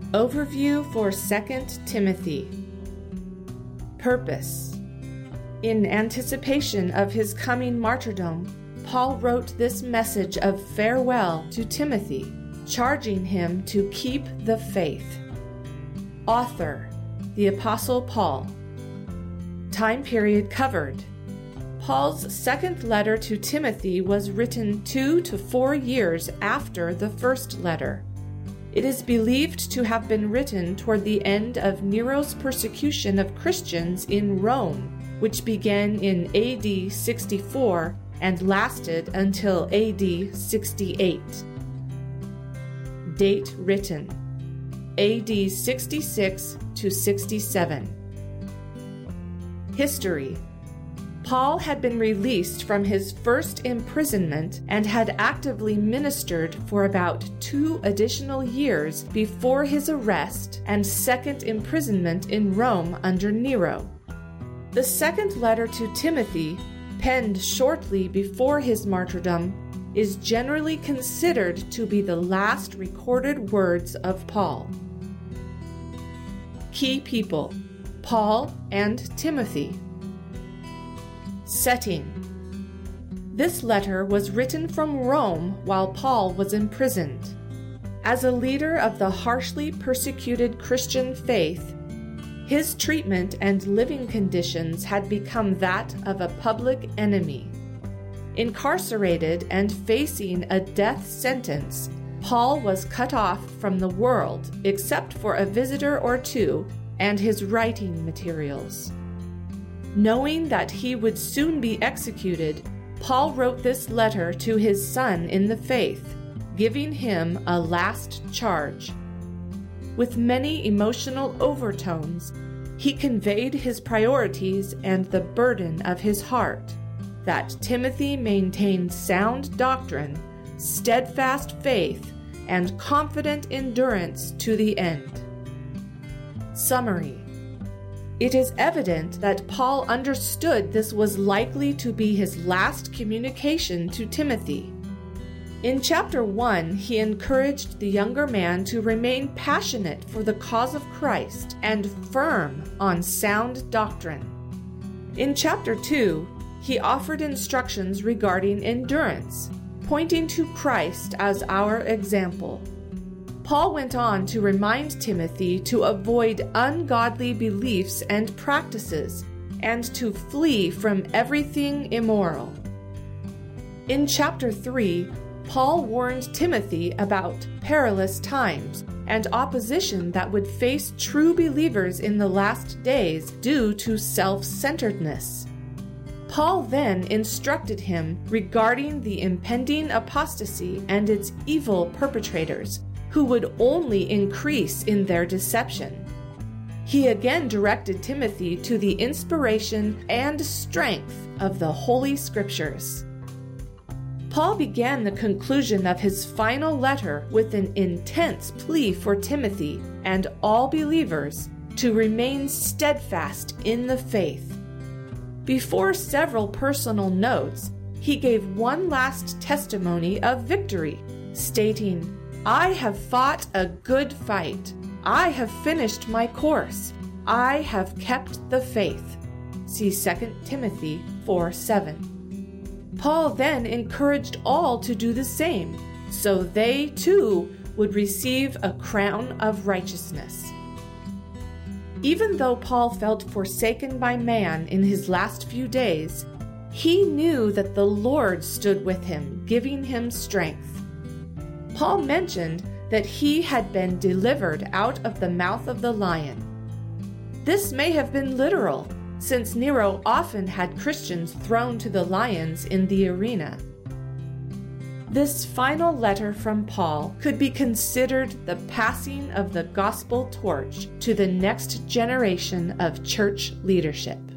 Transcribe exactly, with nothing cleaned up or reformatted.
Overview for Second Timothy. Purpose. In anticipation of his coming martyrdom, Paul wrote this message of farewell to Timothy, charging him to keep the faith. Author, the Apostle Paul. Time period covered. Paul's second letter to Timothy was written two to four years after the first letter. It is believed to have been written toward the end of Nero's persecution of Christians in Rome, which began in A D sixty-four and lasted until A D sixty-eight. Date written: A D sixty-six to sixty-seven. History. Paul had been released from his first imprisonment and had actively ministered for about two additional years before his arrest and second imprisonment in Rome under Nero. The second letter to Timothy, penned shortly before his martyrdom, is generally considered to be the last recorded words of Paul. Key people: Paul and Timothy. Setting. This letter was written from Rome while Paul was imprisoned. As a leader of the harshly persecuted Christian faith, his treatment and living conditions had become that of a public enemy. Incarcerated and facing a death sentence, Paul was cut off from the world except for a visitor or two and his writing materials. Knowing that he would soon be executed, Paul wrote this letter to his son in the faith, giving him a last charge. With many emotional overtones, he conveyed his priorities and the burden of his heart, that Timothy maintain sound doctrine, steadfast faith, and confident endurance to the end. Summary. It is evident that Paul understood this was likely to be his last communication to Timothy. In chapter one, he encouraged the younger man to remain passionate for the cause of Christ and firm on sound doctrine. In chapter two, he offered instructions regarding endurance, pointing to Christ as our example. Paul went on to remind Timothy to avoid ungodly beliefs and practices and to flee from everything immoral. In chapter three, Paul warned Timothy about perilous times and opposition that would face true believers in the last days due to self-centeredness. Paul then instructed him regarding the impending apostasy and its evil perpetrators, who would only increase in their deception. He again directed Timothy to the inspiration and strength of the Holy Scriptures. Paul began the conclusion of his final letter with an intense plea for Timothy and all believers to remain steadfast in the faith. Before several personal notes, he gave one last testimony of victory, stating, "I have fought a good fight. I have finished my course. I have kept the faith." See Second Timothy four seven. Paul then encouraged all to do the same, so they too would receive a crown of righteousness. Even though Paul felt forsaken by man in his last few days, he knew that the Lord stood with him, giving him strength. Paul mentioned that he had been delivered out of the mouth of the lion. This may have been literal, since Nero often had Christians thrown to the lions in the arena. This final letter from Paul could be considered the passing of the gospel torch to the next generation of church leadership.